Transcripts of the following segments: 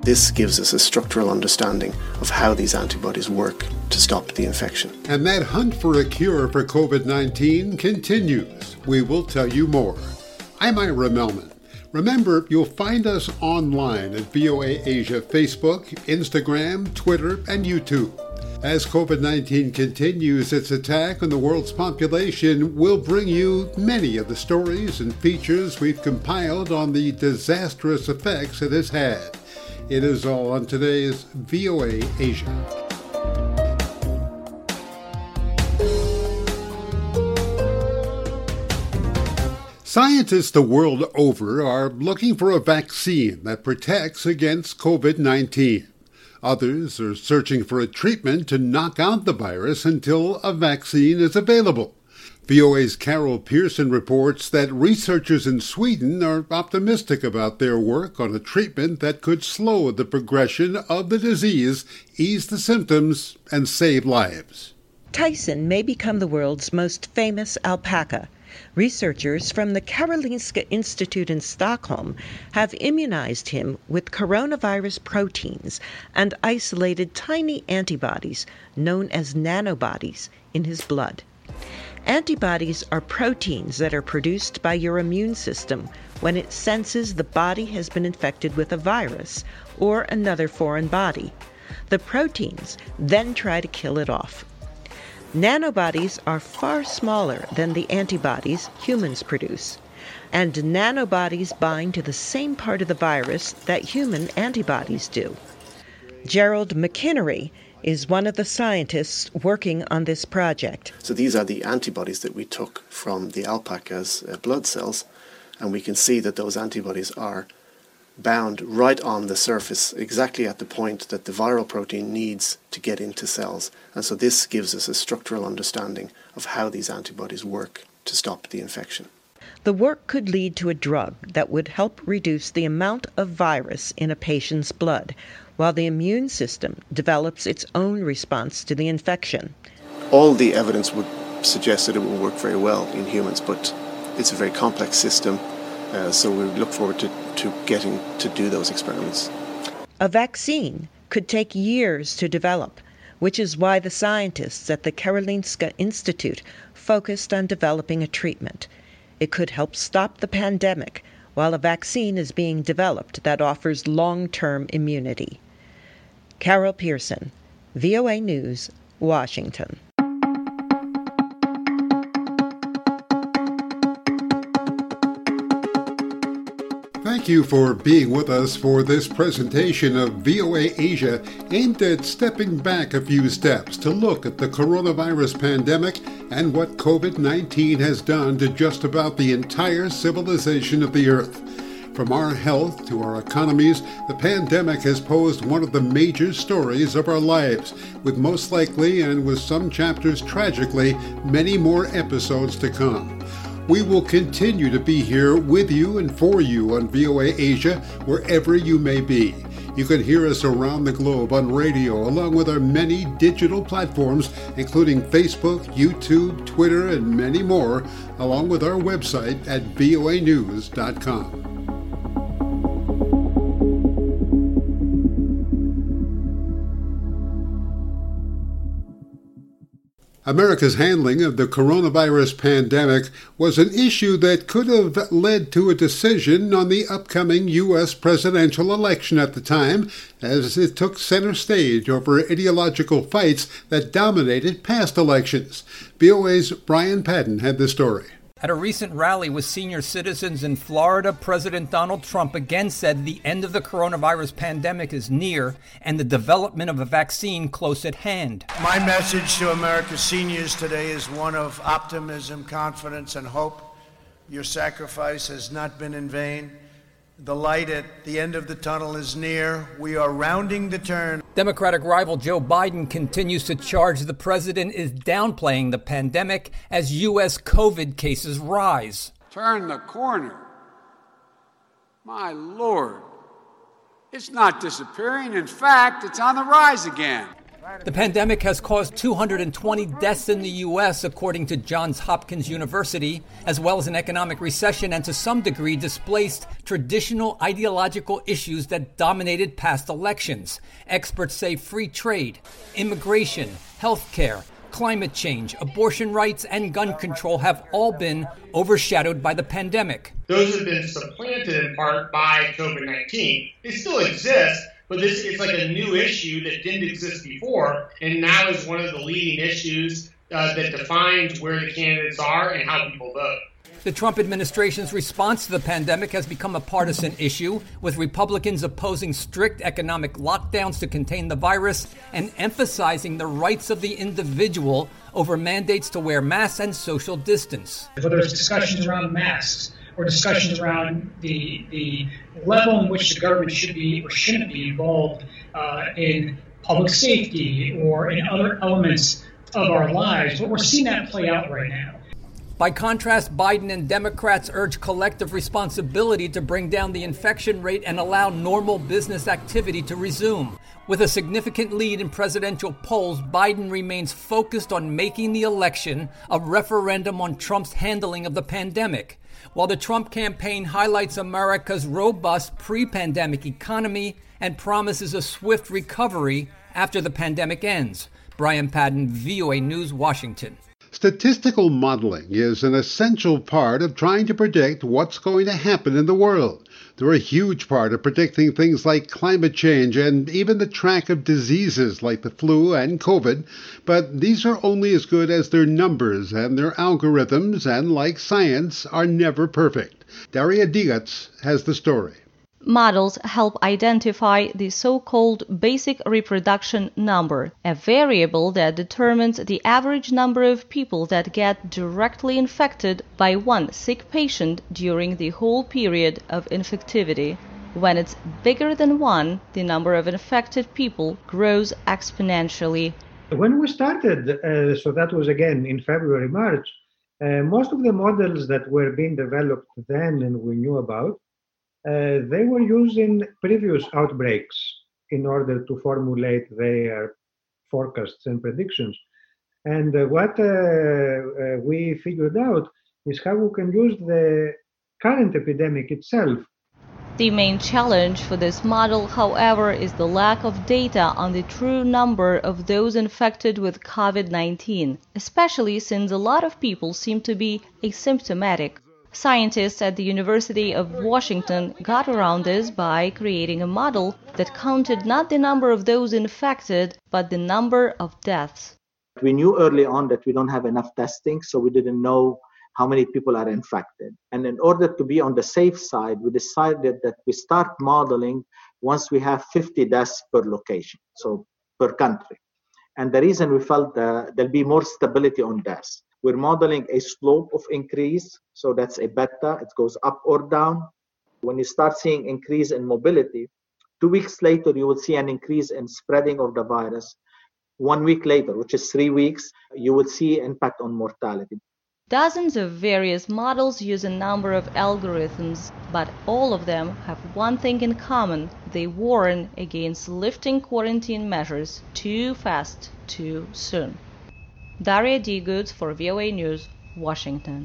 This gives us a structural understanding of how these antibodies work to stop the infection. And that hunt for a cure for COVID-19 continues. We will tell you more. I'm Ira Melman. Remember, you'll find us online at VOA Asia Facebook, Instagram, Twitter, and YouTube. As COVID-19 continues its attack on the world's population, we'll bring you many of the stories and features we've compiled on the disastrous effects it has had. It is all on today's VOA Asia. Scientists the world over are looking for a vaccine that protects against COVID-19. Others are searching for a treatment to knock out the virus until a vaccine is available. VOA's Carol Pearson reports that researchers in Sweden are optimistic about their work on a treatment that could slow the progression of the disease, ease the symptoms, and save lives. Tyson may become the world's most famous alpaca. Researchers from the Karolinska Institute in Stockholm have immunized him with coronavirus proteins and isolated tiny antibodies, known as nanobodies, in his blood. Antibodies are proteins that are produced by your immune system when it senses the body has been infected with a virus or another foreign body. The proteins then try to kill it off. Nanobodies are far smaller than the antibodies humans produce, and nanobodies bind to the same part of the virus that human antibodies do. Gerald McInnery is one of the scientists working on this project. So these are the antibodies that we took from the alpaca's blood cells, and we can see that those antibodies are bound right on the surface, exactly at the point that the viral protein needs to get into cells. And so this gives us a structural understanding of how these antibodies work to stop the infection. The work could lead to a drug that would help reduce the amount of virus in a patient's blood, while the immune system develops its own response to the infection. All the evidence would suggest that it will work very well in humans, but it's a very complex system. So we look forward to getting to do those experiments. A vaccine could take years to develop, which is why the scientists at the Karolinska Institute focused on developing a treatment. It could help stop the pandemic, while a vaccine is being developed that offers long-term immunity. Carol Pearson, VOA News, Washington. Thank you for being with us for this presentation of VOA Asia, aimed at stepping back a few steps to look at the coronavirus pandemic and what COVID-19 has done to just about the entire civilization of the earth. From our health to our economies, the pandemic has posed one of the major stories of our lives, with most likely, and with some chapters tragically, many more episodes to come. We will continue to be here with you and for you on VOA Asia, wherever you may be. You can hear us around the globe on radio, along with our many digital platforms, including Facebook, YouTube, Twitter, and many more, along with our website at voanews.com. America's handling of the coronavirus pandemic was an issue that could have led to a decision on the upcoming U.S. presidential election at the time, as it took center stage over ideological fights that dominated past elections. VOA's Brian Padden had the story. At a recent rally with senior citizens in Florida, President Donald Trump again said the end of the coronavirus pandemic is near and the development of a vaccine close at hand. My message to America's seniors today is one of optimism, confidence, and hope. Your sacrifice has not been in vain. The light at the end of the tunnel is near. We are rounding the turn. Democratic rival Joe Biden continues to charge the president is downplaying the pandemic as U.S. COVID cases rise. Turn the corner. My Lord. It's not disappearing. In fact, it's on the rise again. The pandemic has caused 220 deaths in the U.S., according to Johns Hopkins University, as well as an economic recession and to some degree displaced traditional ideological issues that dominated past elections. Experts say free trade, immigration, healthcare, climate change, abortion rights, and gun control have all been overshadowed by the pandemic. Those have been supplanted in part by COVID-19. They still exist, but this is like a new issue that didn't exist before, and now is one of the leading issues that defines where the candidates are and how people vote. The Trump administration's response to the pandemic has become a partisan issue, with Republicans opposing strict economic lockdowns to contain the virus and emphasizing the rights of the individual over mandates to wear masks and social distance. Whether it's discussions around masks or discussions around the level in which the government should be or shouldn't be involved in public safety or in other elements of our lives, but we're seeing that play out right now. By contrast, Biden and Democrats urge collective responsibility to bring down the infection rate and allow normal business activity to resume. With a significant lead in presidential polls, Biden remains focused on making the election a referendum on Trump's handling of the pandemic. While the Trump campaign highlights America's robust pre-pandemic economy and promises a swift recovery after the pandemic ends. Brian Padden, VOA News, Washington. Statistical modeling is an essential part of trying to predict what's going to happen in the world. They're a huge part of predicting things like climate change and even the track of diseases like the flu and COVID. But these are only as good as their numbers, and their algorithms, and like science, are never perfect. Daria Digats has the story. Models help identify the so-called basic reproduction number, a variable that determines the average number of people that get directly infected by one sick patient during the whole period of infectivity. When it's bigger than 1, the number of infected people grows exponentially. When we started, so that was again in February, March, most of the models that were being developed then and we knew about, they were using previous outbreaks in order to formulate their forecasts and predictions. And what we figured out is how we can use the current epidemic itself. The main challenge for this model, however, is the lack of data on the true number of those infected with COVID-19, especially since a lot of people seem to be asymptomatic. Scientists at the University of Washington got around this by creating a model that counted not the number of those infected, but the number of deaths. We knew early on that we don't have enough testing, so we didn't know how many people are infected. And in order to be on the safe side, we decided that we start modeling once we have 50 deaths per location, so per country. And the reason we felt there'll be more stability on deaths. We're modeling a slope of increase, so that's a beta, it goes up or down. When you start seeing increase in mobility, 2 weeks later, you will see an increase in spreading of the virus. 1 week later, which is 3 weeks, you will see impact on mortality. Dozens of various models use a number of algorithms, but all of them have one thing in common. They warn against lifting quarantine measures too fast, too soon. Daria Digats for VOA News, Washington.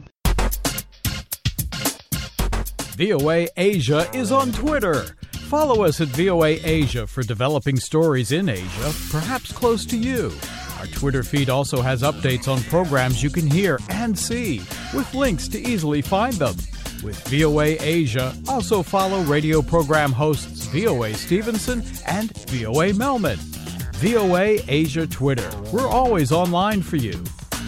VOA Asia is on Twitter. Follow us at VOA Asia for developing stories in Asia, perhaps close to you. Our Twitter feed also has updates on programs you can hear and see, with links to easily find them. With VOA Asia, also follow radio program hosts VOA Stevenson and VOA Melman. VOA Asia Twitter. We're always online for you.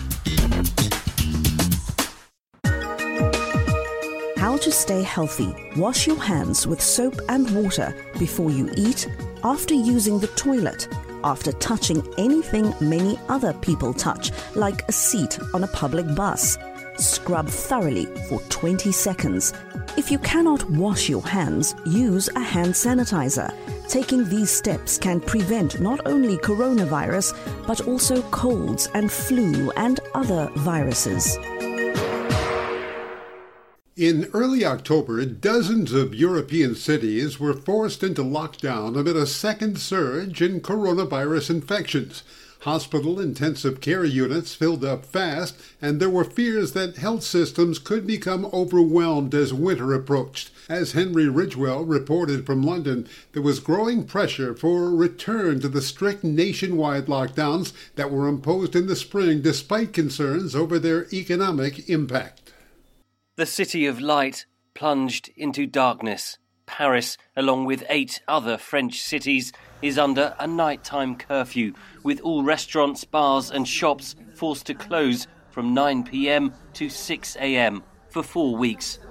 How to stay healthy. Wash your hands with soap and water before you eat, after using the toilet, after touching anything many other people touch, like a seat on a public bus. Scrub thoroughly for 20 seconds. If you cannot wash your hands, use a hand sanitizer. Taking these steps can prevent not only coronavirus, but also colds and flu and other viruses. In early October, dozens of European cities were forced into lockdown amid a second surge in coronavirus infections. Hospital intensive care units filled up fast, and there were fears that health systems could become overwhelmed as winter approached. As Henry Ridgwell reported from London, there was growing pressure for a return to the strict nationwide lockdowns that were imposed in the spring despite concerns over their economic impact. The City of Light plunged into darkness. Paris, along with 8 other French cities, is under a nighttime curfew, with all restaurants, bars and shops forced to close from 9 p.m. to 6 a.m. for 4 weeks.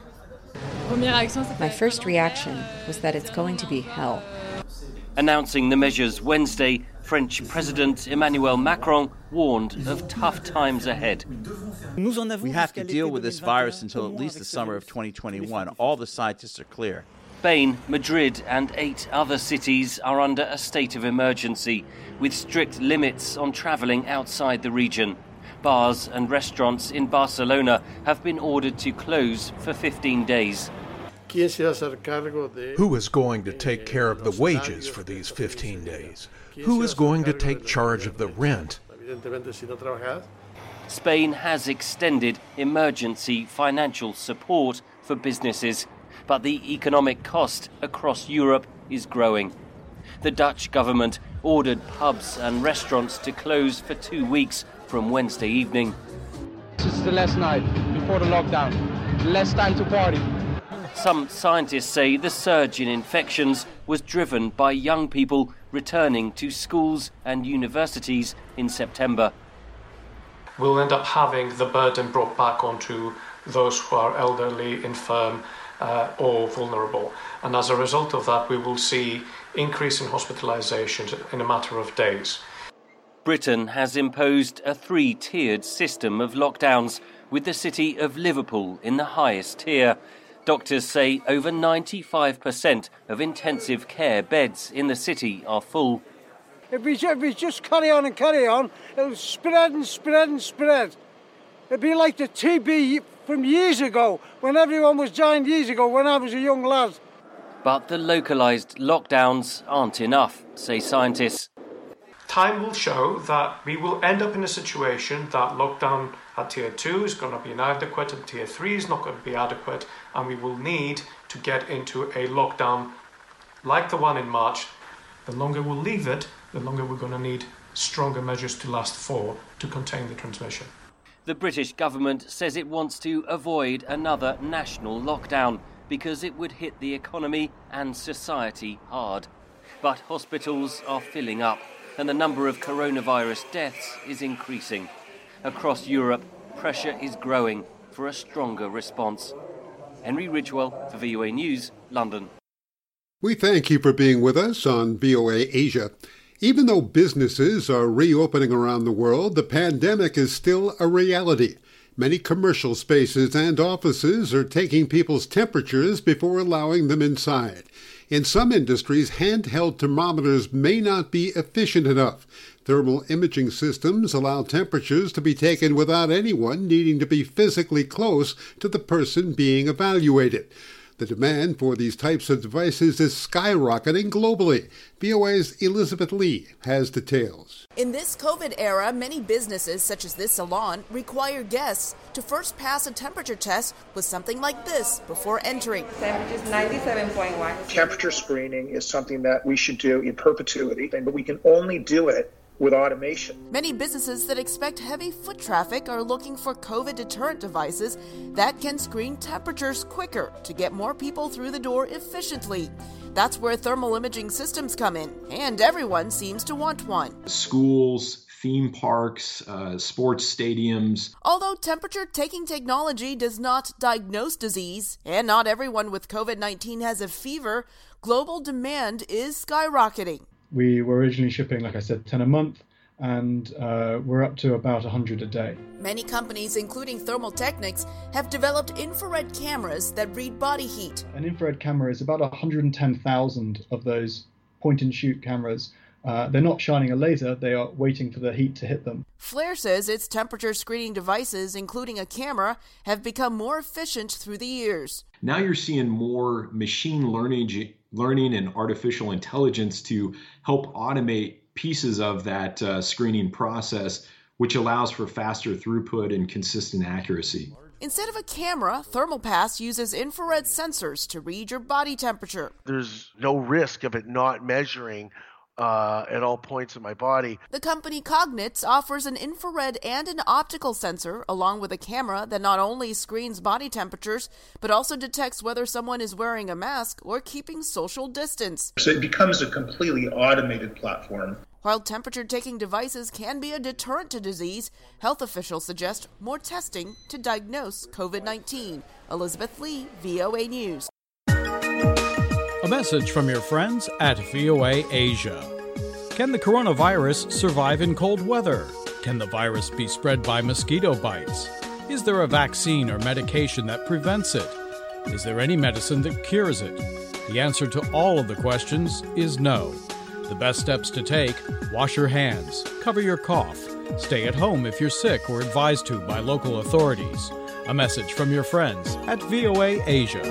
My first reaction was that it's going to be hell. Announcing the measures Wednesday, French President Emmanuel Macron warned of tough times ahead. We have to deal with this virus until at least the summer of 2021. All the scientists are clear. Spain, Madrid and 8 other cities are under a state of emergency, with strict limits on travelling outside the region. Bars and restaurants in Barcelona have been ordered to close for 15 days. Who is going to take care of the wages for these 15 days? Who is going to take charge of the rent? Spain has extended emergency financial support for businesses, but the economic cost across Europe is growing. The Dutch government ordered pubs and restaurants to close for 2 weeks from Wednesday evening. This is the last night before the lockdown, last time to party. Some scientists say the surge in infections was driven by young people returning to schools and universities in September. We'll end up having the burden brought back onto those who are elderly, infirm, or vulnerable. And as a result of that, we will see increase in hospitalizations in a matter of days. Britain has imposed a 3-tiered system of lockdowns, with the city of Liverpool in the highest tier. Doctors say over 95% of intensive care beds in the city are full. If we just carry on and carry on, it'll spread and spread and spread. It'd be like the TB from years ago, when everyone was dying years ago, when I was a young lad. But the localised lockdowns aren't enough, say scientists. Time will show that we will end up in a situation that lockdown at Tier 2 is going to be inadequate and Tier 3 is not going to be adequate, and we will need to get into a lockdown like the one in March. The longer we'll leave it, the longer we're going to need stronger measures to last for to contain the transmission. The British government says it wants to avoid another national lockdown because it would hit the economy and society hard. But hospitals are filling up, and the number of coronavirus deaths is increasing. Across Europe, pressure is growing for a stronger response. Henry Ridgwell for VOA News, London. We thank you for being with us on VOA Asia. Even though businesses are reopening around the world, the pandemic is still a reality. Many commercial spaces and offices are taking people's temperatures before allowing them inside. In some industries, handheld thermometers may not be efficient enough. Thermal imaging systems allow temperatures to be taken without anyone needing to be physically close to the person being evaluated. The demand for these types of devices is skyrocketing globally. VOA's Elizabeth Lee has details. In this COVID era, many businesses, such as this salon, require guests to first pass a temperature test with something like this before entering. Temperature is 97.1. Temperature screening is something that we should do in perpetuity, but we can only do it with automation. Many businesses that expect heavy foot traffic are looking for COVID deterrent devices that can screen temperatures quicker to get more people through the door efficiently. That's where thermal imaging systems come in, and everyone seems to want one. Schools, theme parks, sports stadiums. Although temperature-taking technology does not diagnose disease, and not everyone with COVID-19 has a fever, global demand is skyrocketing. We were originally shipping, like I said, 10 a month, and we're up to about 100 a day. Many companies, including Thermal Technics, have developed infrared cameras that read body heat. An infrared camera is about 110,000 of those point-and-shoot cameras They're not shining a laser, they are waiting for the heat to hit them. Flair says its temperature screening devices, including a camera, have become more efficient through the years. Now you're seeing more machine learning and artificial intelligence to help automate pieces of that screening process, which allows for faster throughput and consistent accuracy. Instead of a camera, ThermalPass uses infrared sensors to read your body temperature. There's no risk of it not measuring at all points in my body. The company Cognitz offers an infrared and an optical sensor, along with a camera that not only screens body temperatures, but also detects whether someone is wearing a mask or keeping social distance. So it becomes a completely automated platform. While temperature-taking devices can be a deterrent to disease, health officials suggest more testing to diagnose COVID-19. Elizabeth Lee, VOA News. A message from your friends at VOA Asia. Can the coronavirus survive in cold weather? Can the virus be spread by mosquito bites? Is there a vaccine or medication that prevents it? Is there any medicine that cures it? The answer to all of the questions is no. The best steps to take: wash your hands, cover your cough, stay at home if you're sick or advised to by local authorities. A message from your friends at VOA Asia.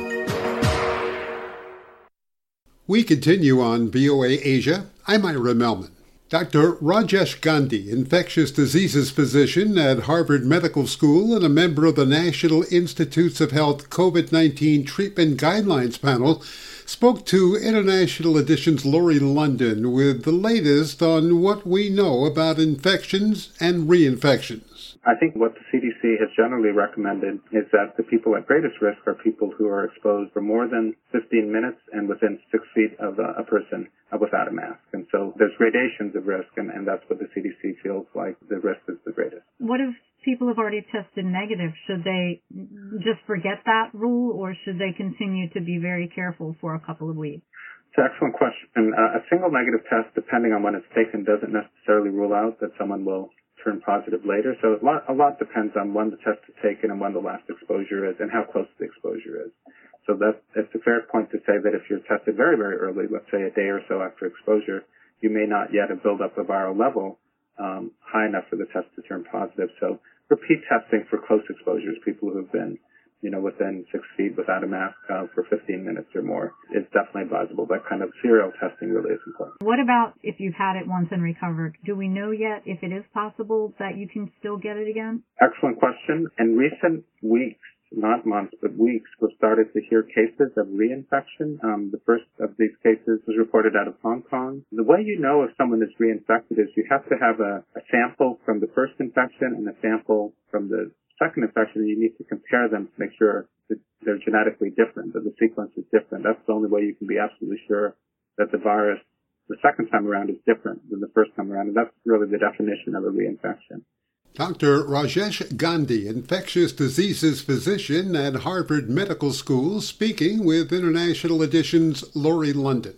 We continue on VOA Asia. I'm Ira Melman. Dr. Rajesh Gandhi, infectious diseases physician at Harvard Medical School and a member of the National Institutes of Health COVID-19 Treatment Guidelines panel, spoke to International Edition's Laurie London with the latest on what we know about infections and reinfections. I think what the CDC has generally recommended is that the people at greatest risk are people who are exposed for more than 15 minutes and within 6 feet of a person without a mask. And so there's gradations of risk, and that's what the CDC feels like the risk is the greatest. What if people have already tested negative? Should they just forget that rule, or should they continue to be very careful for a couple of weeks? It's an excellent question. A single negative test, depending on when it's taken, doesn't necessarily rule out that someone will turn positive later. So a lot depends on when the test is taken and when the last exposure is and how close the exposure is. So it's a fair point to say that if you're tested very, very early, let's say a day or so after exposure, you may not yet have built up a viral level high enough for the test to turn positive. So repeat testing for close exposures, people who have been within 6 feet without a mask for 15 minutes or more is definitely advisable. That kind of serial testing really is important. What about if you've had it once and recovered? Do we know yet if it is possible that you can still get it again? Excellent question. In recent weeks, not months, but weeks, we've started to hear cases of reinfection. The first of these cases was reported out of Hong Kong. The way you know if someone is reinfected is you have to have a sample from the first infection and a sample from the second infection, and you need to compare them to make sure that they're genetically different, that the sequence is different. That's the only way you can be absolutely sure that the virus the second time around is different than the first time around, and that's really the definition of a reinfection. Dr. Rajesh Gandhi, infectious diseases physician at Harvard Medical School, speaking with International Edition's Laurie London.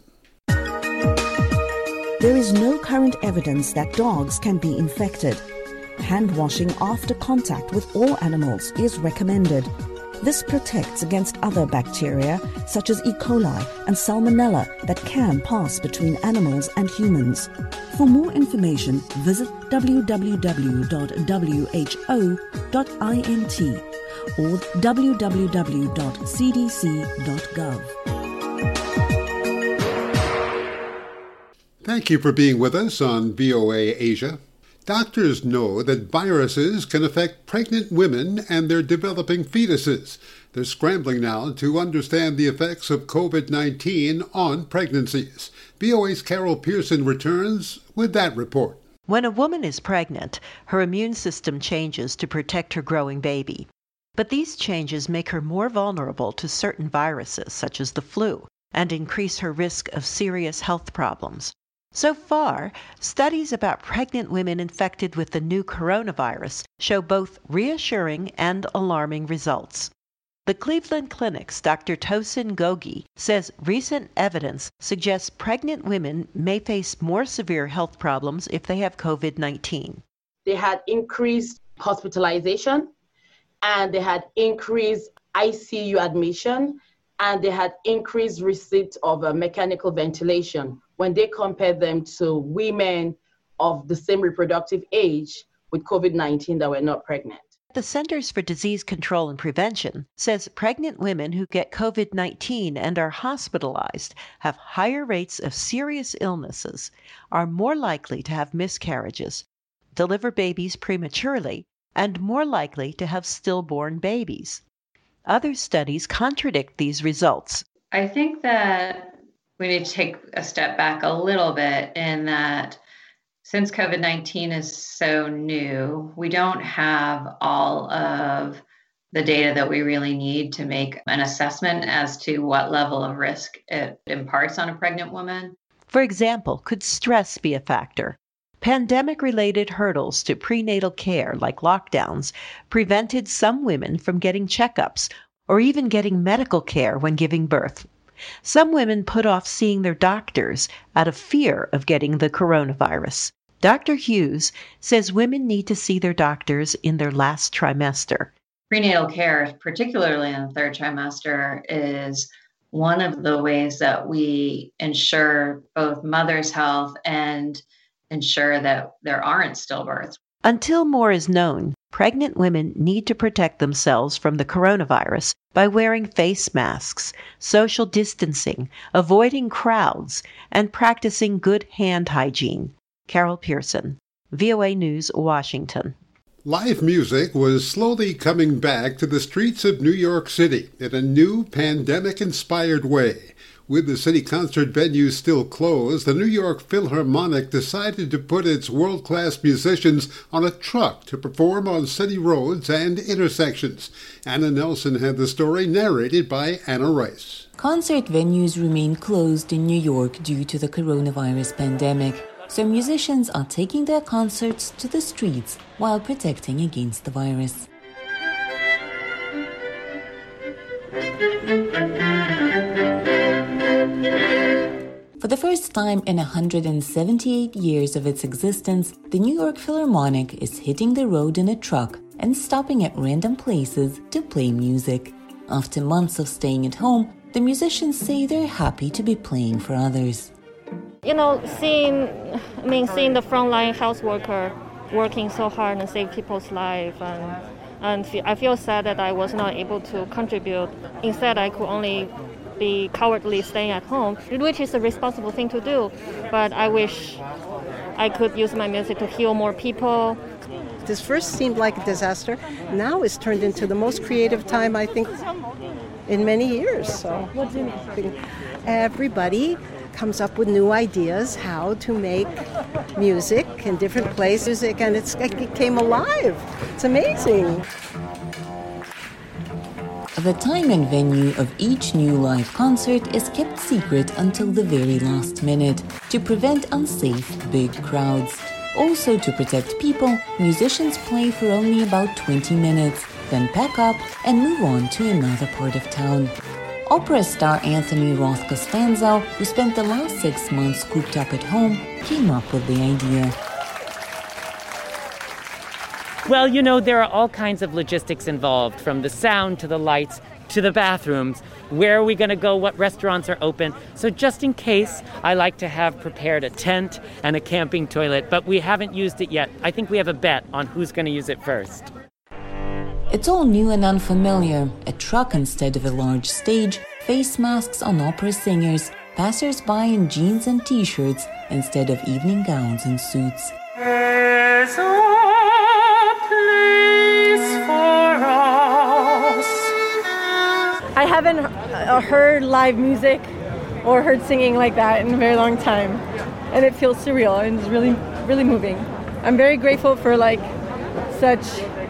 There is no current evidence that dogs can be infected. Hand washing after contact with all animals is recommended. This protects against other bacteria such as E. coli and Salmonella that can pass between animals and humans. For more information, visit www.who.int or www.cdc.gov. Thank you for being with us on VOA Asia. Doctors know that viruses can affect pregnant women and their developing fetuses. They're scrambling now to understand the effects of COVID-19 on pregnancies. VOA's Carol Pearson returns with that report. When a woman is pregnant, her immune system changes to protect her growing baby. But these changes make her more vulnerable to certain viruses, such as the flu, and increase her risk of serious health problems. So far, studies about pregnant women infected with the new coronavirus show both reassuring and alarming results. The Cleveland Clinic's Dr. Tosin Gogi says recent evidence suggests pregnant women may face more severe health problems if they have COVID-19. They had increased hospitalization, and they had increased ICU admission, and they had increased receipt of mechanical ventilation, when they compared them to women of the same reproductive age with COVID-19 that were not pregnant. The Centers for Disease Control and Prevention says pregnant women who get COVID-19 and are hospitalized have higher rates of serious illnesses, are more likely to have miscarriages, deliver babies prematurely, and more likely to have stillborn babies. Other studies contradict these results. I think that we need to take a step back a little bit in that since COVID-19 is so new, we don't have all of the data that we really need to make an assessment as to what level of risk it imparts on a pregnant woman. For example, could stress be a factor? Pandemic-related hurdles to prenatal care, like lockdowns, prevented some women from getting checkups or even getting medical care when giving birth. Some women put off seeing their doctors out of fear of getting the coronavirus. Dr. Hughes says women need to see their doctors in their last trimester. Prenatal care, particularly in the third trimester, is one of the ways that we ensure both mother's health and ensure that there aren't stillbirths. Until more is known, pregnant women need to protect themselves from the coronavirus by wearing face masks, social distancing, avoiding crowds, and practicing good hand hygiene. Carol Pearson, VOA News, Washington. Live music was slowly coming back to the streets of New York City in a new pandemic-inspired way. With the city concert venues still closed, the New York Philharmonic decided to put its world-class musicians on a truck to perform on city roads and intersections. Anna Nelson had the story narrated by Anna Rice. Concert venues remain closed in New York due to the coronavirus pandemic. So musicians are taking their concerts to the streets while protecting against the virus. For the first time in 178 years of its existence, the New York Philharmonic is hitting the road in a truck and stopping at random places to play music. After months of staying at home, the musicians say they're happy to be playing for others. You know, seeing the frontline health worker working so hard and save people's lives, and I feel sad that I was not able to contribute. Instead, I could only be cowardly staying at home, which is a responsible thing to do. But I wish I could use my music to heal more people. This first seemed like a disaster. Now it's turned into the most creative time, I think, in many years. So everybody comes up with new ideas how to make music in different places, and it came alive. It's amazing. The time and venue of each new live concert is kept secret until the very last minute to prevent unsafe big crowds. Also, to protect people, musicians play for only about 20 minutes, then pack up and move on to another part of town. Opera star Anthony Roth Costanzo, who spent the last 6 months cooped up at home, came up with the idea. Well, you know, there are all kinds of logistics involved, from the sound to the lights to the bathrooms. Where are we going to go? What restaurants are open? So just in case, I like to have prepared a tent and a camping toilet, but we haven't used it yet. I think we have a bet on who's going to use it first. It's all new and unfamiliar. A truck instead of a large stage, face masks on opera singers, passers-by in jeans and t-shirts instead of evening gowns and suits. There's a place for us. I haven't heard live music or heard singing like that in a very long time. And it feels surreal and it's really, really moving. I'm very grateful for such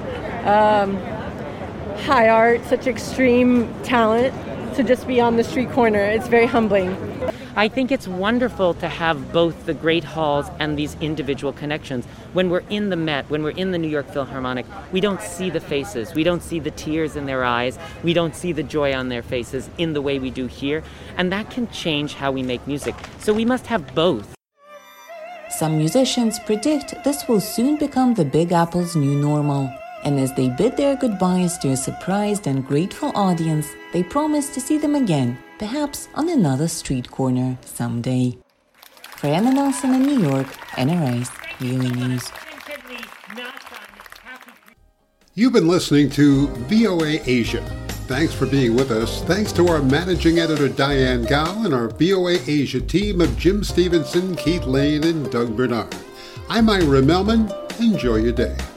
high art, such extreme talent to just be on the street corner. It's very humbling. I think it's wonderful to have both the great halls and these individual connections. When we're in the Met, when we're in the New York Philharmonic, we don't see the faces. We don't see the tears in their eyes. We don't see the joy on their faces in the way we do here. And that can change how we make music. So we must have both. Some musicians predict this will soon become the Big Apple's new normal. And as they bid their goodbyes to a surprised and grateful audience, they promise to see them again, perhaps on another street corner someday. For Anna Nelson in New York, Anna Rice, VOA News. You've been listening to VOA Asia. Thanks for being with us. Thanks to our managing editor, Diane Gao, and our VOA Asia team of Jim Stevenson, Keith Lane, and Doug Bernard. I'm Ira Melman. Enjoy your day.